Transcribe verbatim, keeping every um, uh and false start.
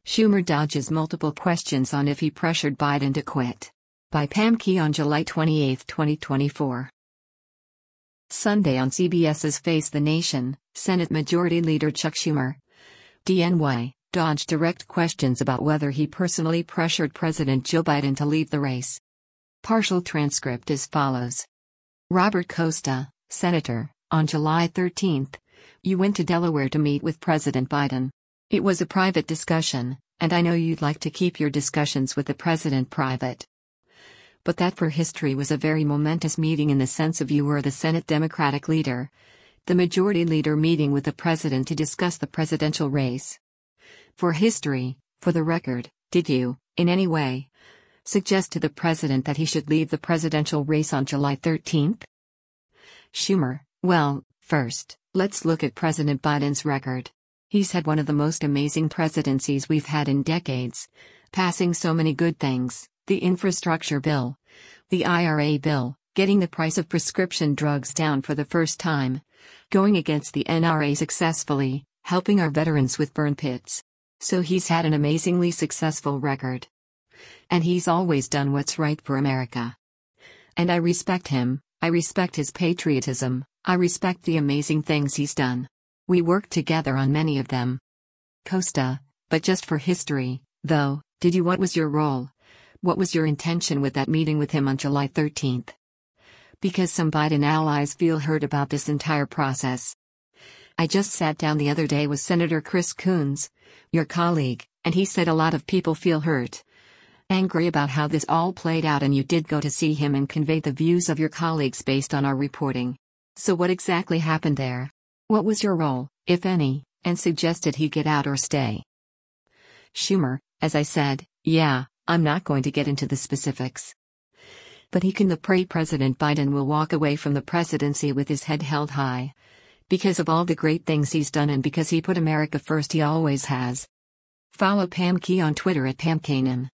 Schumer dodges multiple questions on if he pressured Biden to quit. By Pam Key on July twenty-eighth, twenty twenty-four. Sunday on CBS's Face the Nation, Senate Majority Leader Chuck Schumer, D N Y, dodged direct questions about whether he personally pressured President Joe Biden to leave the race. Partial transcript as follows. Robert Costa, Senator, on July thirteenth, you went to Delaware to meet with President Biden. It was a private discussion, and I know you'd like to keep your discussions with the president private. But that for history was a very momentous meeting in the sense of you were the Senate Democratic leader, the majority leader meeting with the president to discuss the presidential race. For history, for the record, did you, in any way, suggest to the president that he should leave the presidential race on July thirteenth? Schumer, well, first, let's look at President Biden's record. He's had one of the most amazing presidencies we've had in decades, passing so many good things, the infrastructure bill, the I R A bill, getting the price of prescription drugs down for the first time, going against the N R A successfully, helping our veterans with burn pits. So he's had an amazingly successful record. And he's always done what's right for America. And I respect him, I respect his patriotism, I respect the amazing things he's done. We worked together on many of them. Costa, but just for history, though, did you what was your role? What was your intention with that meeting with him on July thirteenth? Because some Biden allies feel hurt about this entire process. I just sat down the other day with Senator Chris Coons, your colleague, and he said a lot of people feel hurt, angry about how this all played out, and you did go to see him and convey the views of your colleagues based on our reporting. So what exactly happened there? What was your role, if any, and suggested he get out or stay? Schumer, as I said, yeah, I'm not going to get into the specifics. But he can pray President Biden will walk away from the presidency with his head held high. Because of all the great things he's done and because he put America first, he always has. Follow Pam Key on Twitter at Pam Kanan.